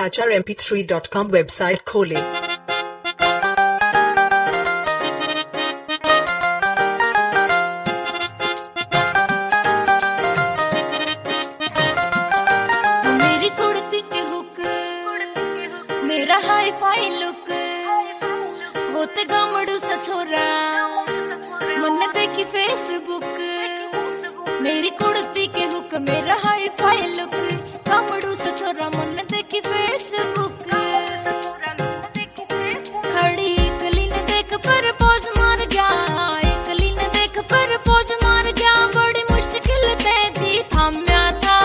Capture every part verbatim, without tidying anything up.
H R M P three dot com website खोलें। मेरी कुर्ती के हुक, मेरा हाई फाई लुक, वो ते गामड़ू सा छोरा मन देखी फेसबुक। मेरी कुर्ती के हुक, मेरा हाई फाई लुक, गामड़ू सा छोरा मन देखी फेसबुक। खड़ी एकली ने देख पर पोज मार गया, एकली ने देख पर पोज मार गया। बड़ी मुश्किल ते जी थाम्या था,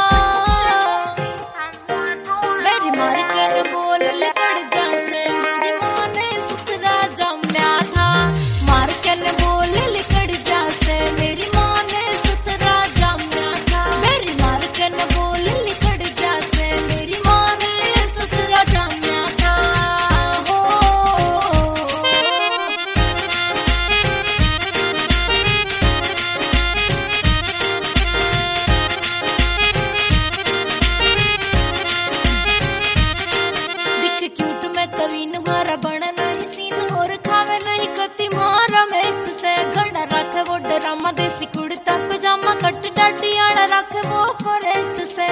मेरी मार कर बोल लिकड़ जा से मेरी माँ ने सुतरा जम्या था। मार कर बोल लिकड़ जा से मेरी माँ ने सुतरा जम्या था। मेरी मार कर बोल लिकड़ जा से मेरी माँ ने सुतरा जम्या था। हो दिख क्यूट में कवीन मारा बना नहीं सीन और खावे नहीं कति मारा मैच से। घड़ा रखे वो ड्रामा देसी कुड़ता पजामा कट डाडी आड़ा रखे वो फरेच से।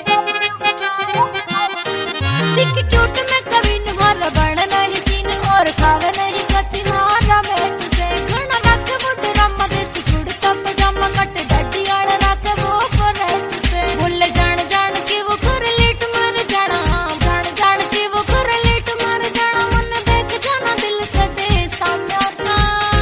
दिख क्यूट में कवीन मारा बना नहीं सीन और खावे नहीं कति मारा मैच से। घड़ा रखे वो ड्रामा देसी कुड़ता पजामा कट डाडी आड़ा रखे वो फरेच से। बोले जान जान के वो कर लेट मर जाना, जान जान के वो कर लेट मर जाना। मन देख जाना दिल कदे सामने था।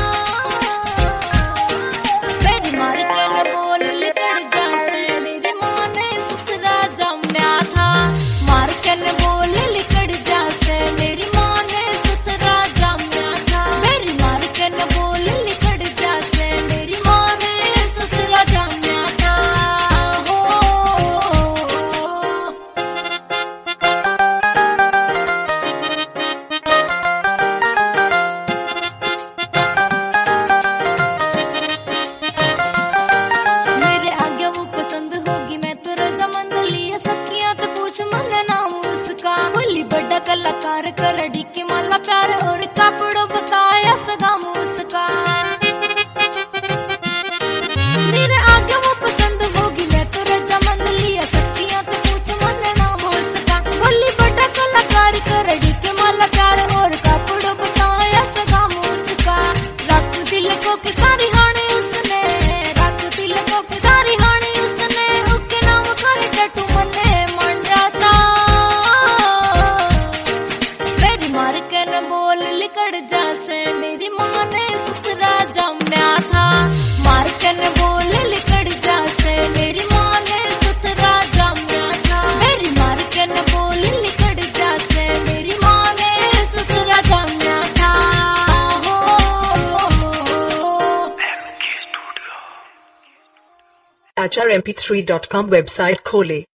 मेरी मार के न बोल लिकड़ जा से मेरी माँ ने सुतरा जम्या था। मार के न बोल लिकड़ जा से मेरी माँ ने सुतरा जम्या था। मेरी मार के न बोल लिकड़ जा से मेरी माँ ने सुतरा जम्या था। हो मेरे आगे वो पसंद होगी मैं तो रोजा मंद लिया सखियां तो पूछ मन नाम उसका। बोली बड़ा कलाकार करड़ी के माला प्यार और कपड़ों बताया सगाम उसका। मेरे आगे वो पसंद होगी मैं तो रोजा मंद लिया सखियां तो पूछ मन नाम उसका। बोली बड़ा कलाकार करड़ी के माला प्यार और कपड़ों बताया सगाम उसका। रख दिल को के सारी हाने उसने, रख दिल को के सारी हाने उसने। उसके नाम का है टैटू मने मान जाता। मेरी मार के न बोल लिकड़ जा से मेरी माँ ने सुतरा जम्या था। मार के न बोल लिकड़ जा से मेरी माँ ने सुतरा जम्या था। मेरी मार के न बोल लिकड़ जा से मेरी माँ ने सुतरा जम्या था। हो H R M P three dot com website खोलें।